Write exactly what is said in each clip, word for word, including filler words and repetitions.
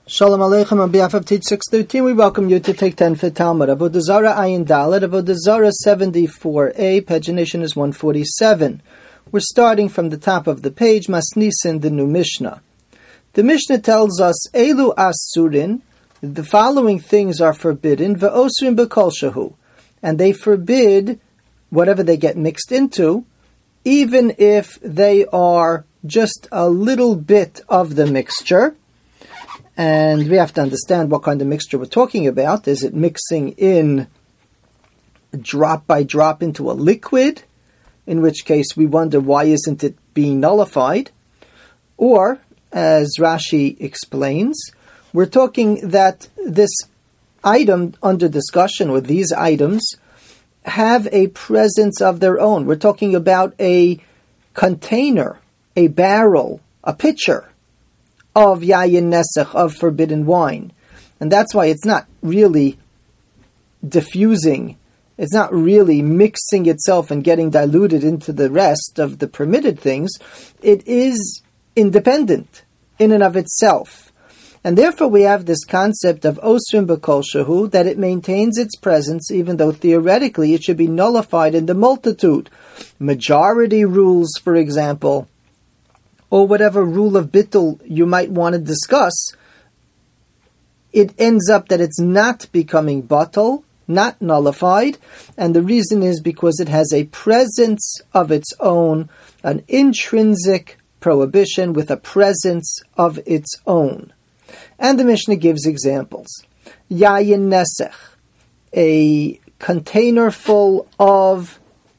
Shalom Aleichem. On behalf of Teach six thirteen, we welcome you to take ten for Talmud. Avodah Zarah Ayin Dalet, Avodah Zarah seventy-four A, pagination is one forty-seven. We're starting from the top of the page, Masnisin, the new Mishnah. The Mishnah tells us, Elu Asurin, the following things are forbidden, Ve'osrin B'kol Shehu, and they forbid whatever they get mixed into, even if they are just a little bit of the mixture. And we have to understand what kind of mixture we're talking about. Is it mixing in drop by drop into a liquid? In which case we wonder, why isn't it being nullified? Or, as Rashi explains, we're talking that this item under discussion, or these items, have a presence of their own. We're talking about a container, a barrel, a pitcher of yayin nesach, of forbidden wine. And that's why it's not really diffusing, it's not really mixing itself and getting diluted into the rest of the permitted things. It is independent in and of itself. And therefore we have this concept of osrim b'kol shehu, that it maintains its presence even though theoretically it should be nullified in the multitude. Majority rules, for example, or whatever rule of bittul you might want to discuss, it ends up that it's not becoming batal, not nullified, and the reason is because it has a presence of its own, an intrinsic prohibition with a presence of its own. And the Mishnah gives examples. Yayin nesech, a container full of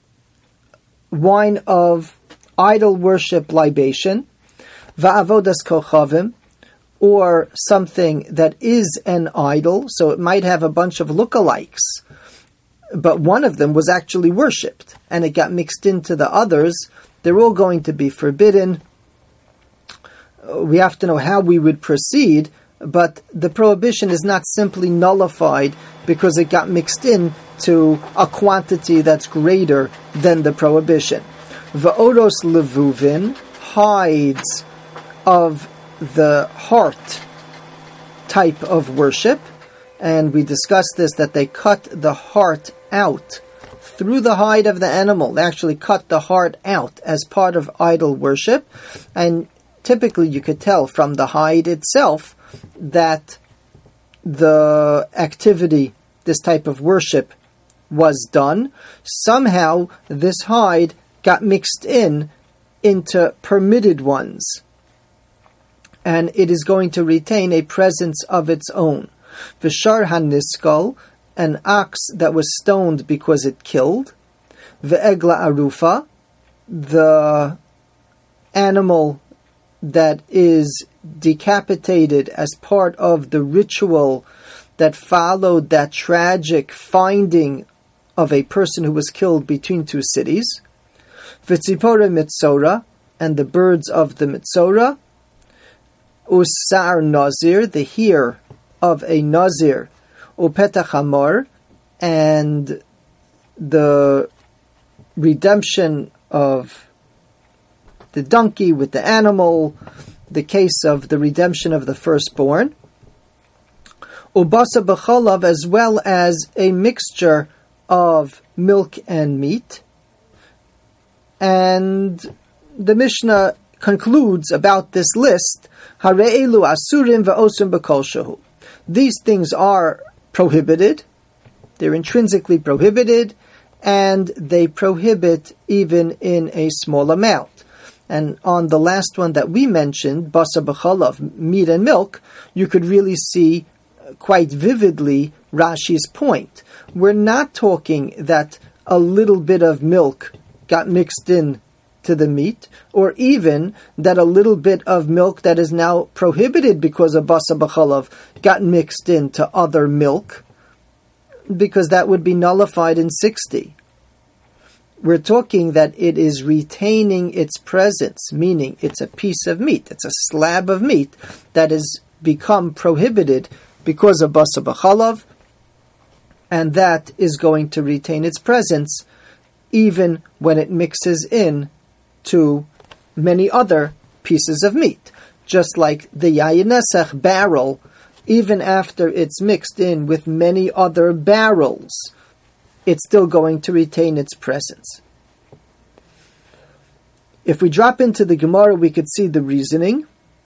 wine of idol worship libation, va'avodas kochavim, or something that is an idol, so it might have a bunch of lookalikes, but one of them was actually worshipped, and it got mixed into the others. They're all going to be forbidden. We have to know how we would proceed, but the prohibition is not simply nullified because it got mixed in to a quantity that's greater than the prohibition. Va'odos levuvin, hides of the heart type of worship, and we discussed this, that they cut the heart out through the hide of the animal. They actually cut the heart out as part of idol worship, and typically you could tell from the hide itself that the activity, this type of worship, was done. Somehow this hide got mixed in into permitted ones, and it is going to retain a presence of its own. V'shar haniskal, an ox that was stoned because it killed. Ve'egla arufa, the animal that is decapitated as part of the ritual that followed that tragic finding of a person who was killed between two cities. V'tzipora mitzora, and the birds of the mitzora. Usar nazir, the hair of a nazir. Upetach hamor, and the redemption of the donkey with the animal, the case of the redemption of the firstborn. Ubasa b'cholav, as well as a mixture of milk and meat. And the Mishnah concludes about this list, Hare'elu asurim ve'osrim b'kol shehu. These things are prohibited, they're intrinsically prohibited, and they prohibit even in a small amount. And on the last one that we mentioned, basa b'cholav, meat and milk, you could really see quite vividly Rashi's point. We're not talking that a little bit of milk got mixed in to the meat, or even that a little bit of milk that is now prohibited because of basa b'cholav got mixed into other milk, because that would be nullified in sixty. We're talking that it is retaining its presence, meaning it's a piece of meat, it's a slab of meat that has become prohibited because of basa b'cholav, and that is going to retain its presence even when it mixes in to many other pieces of meat. Just like the yayin nesach barrel even after it's mixed in with many other barrels, it's still going to retain its presence. If we drop into the Gemara, we could see the reasoning.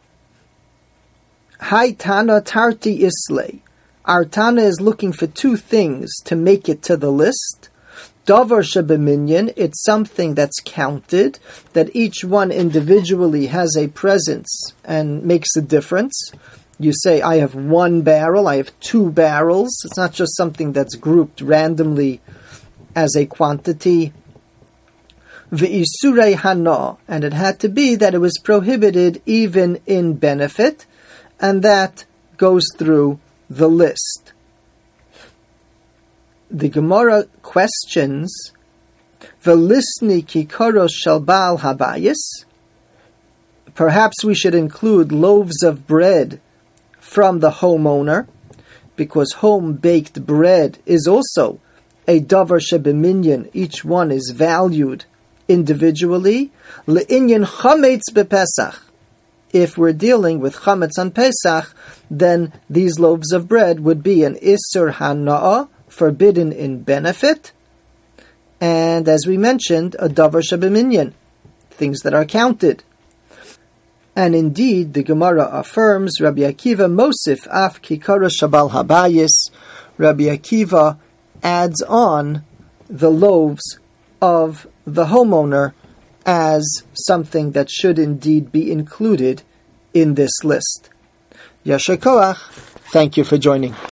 Hai Tana Tarti Islay. Our Tana is looking for two things to make it to the list. Davar shebeminyan, it's something that's counted, that each one individually has a presence and makes a difference. You say, I have one barrel, I have two barrels. It's not just something that's grouped randomly as a quantity. V'isurei hana, and it had to be that it was prohibited even in benefit, and that goes through the list. The Gemara questions, V'lisni kikaros shel baal habayis. Perhaps we should include loaves of bread from the homeowner, because home-baked bread is also a davar shebeminyan. Each one is valued individually. Le'inyan chametz bepesach. If we're dealing with chametz on Pesach, then these loaves of bread would be an isur hana'ah, forbidden in benefit, and as we mentioned, a davar shebeminyan, things that are counted. And indeed, the Gemara affirms, Rabbi Akiva mosif af kikara shabal habayis. Rabbi Akiva adds on the loaves of the homeowner as something that should indeed be included in this list. Yasher koach. Thank you for joining.